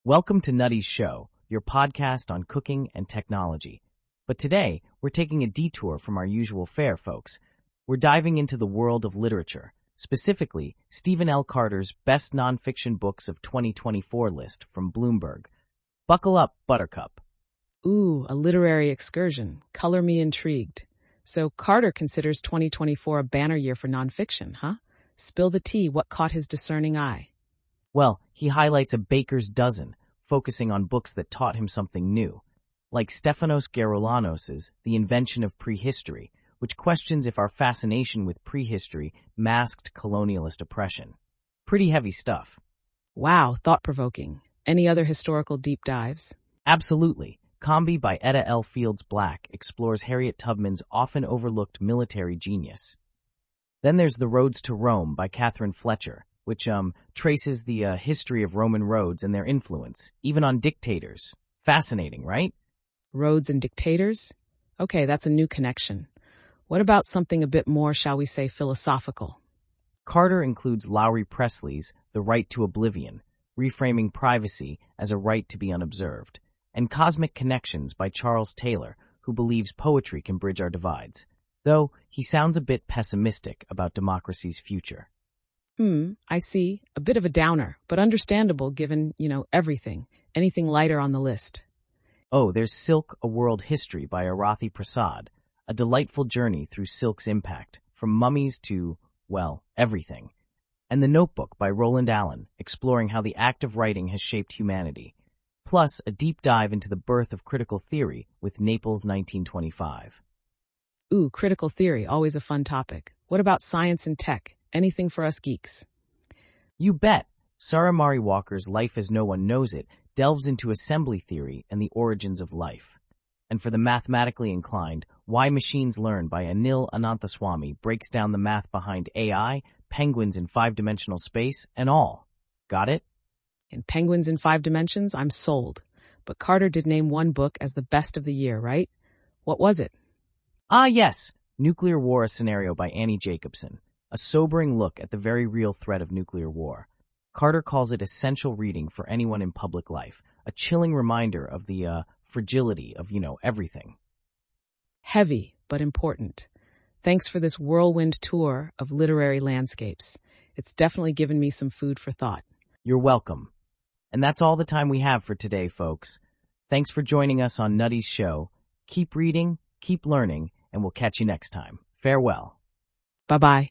Welcome to Nutty's Show, your podcast on cooking and technology. But today, we're taking a detour from our usual fare, folks. We're diving into the world of literature, specifically Stephen L. Carter's Best Nonfiction Books of 2024 list from Bloomberg. Buckle up, Buttercup. Ooh, a literary excursion. Color me intrigued. So Carter considers 2024 a banner year for nonfiction, huh? Spill the tea, what caught his discerning eye? Well, he highlights a baker's dozen, focusing on books that taught him something new, like Stefanos Geroulanos' The Invention of Prehistory, which questions if our fascination with prehistory masked colonialist oppression. Pretty heavy stuff. Wow, thought-provoking. Any other historical deep dives? Absolutely. Combi by Etta L. Fields Black explores Harriet Tubman's often overlooked military genius. Then there's The Roads to Rome by Catherine Fletcher, which traces the history of Roman roads and their influence, even on dictators. Fascinating, right? Roads and dictators? Okay, that's a new connection. What about something a bit more, shall we say, philosophical? Carter includes Lowry Presley's The Right to Oblivion, reframing privacy as a right to be unobserved, and Cosmic Connections by Charles Taylor, who believes poetry can bridge our divides, though he sounds a bit pessimistic about democracy's future. I see. A bit of a downer, but understandable given, everything. Anything lighter on the list? Oh, there's Silk, A World History by Arathi Prasad, a delightful journey through silk's impact, from mummies to, well, everything. And The Notebook by Roland Allen, exploring how the act of writing has shaped humanity. Plus, a deep dive into the birth of critical theory with Naples 1925. Ooh, critical theory, always a fun topic. What about science and tech? Anything for us geeks? You bet. Sarah Mari Walker's Life as No One Knows It delves into assembly theory and the origins of life. And for the mathematically inclined, Why Machines Learn by Anil Ananthaswamy breaks down the math behind AI, penguins in five-dimensional space, and all. Got it? In Penguins in 5 Dimensions, I'm sold. But Carter did name one book as the best of the year, right? What was it? Ah, yes. Nuclear War: A Scenario by Annie Jacobson. A sobering look at the very real threat of nuclear war. Carter calls it essential reading for anyone in public life, a chilling reminder of the fragility of, everything. Heavy, but important. Thanks for this whirlwind tour of literary landscapes. It's definitely given me some food for thought. You're welcome. And that's all the time we have for today, folks. Thanks for joining us on Nutty's Show. Keep reading, keep learning, and we'll catch you next time. Farewell. Bye-bye.